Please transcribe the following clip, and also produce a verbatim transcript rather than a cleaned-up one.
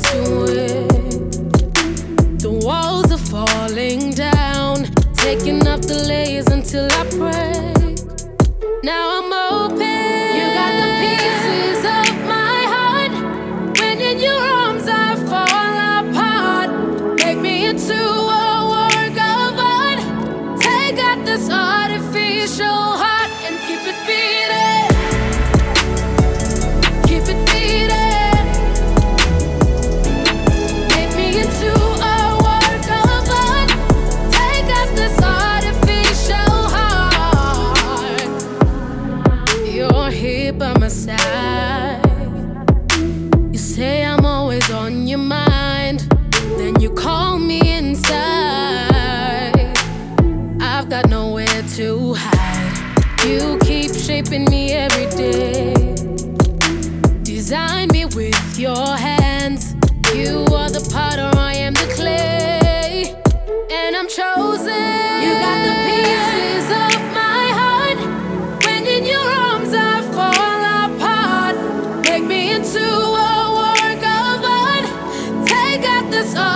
to it. The walls are falling down, taking off the layers until I break. Now I'm open. You got the pieces of my heart. When in your arms I fall apart. Make me into a work of art. Take out this artificial heart and keep it beating. Keep it beating. Make me into a work of art. Take out this artificial heart. You're here by my side. You say I'm always on your mind. Then you call me inside. I've got nowhere to hide. You keep shaping me every day. Design me with your hands. You are the potter, I am the clay. And I'm chosen. You got the pieces of my heart. When in your arms I fall apart. Make me into a work of art. Take out this art.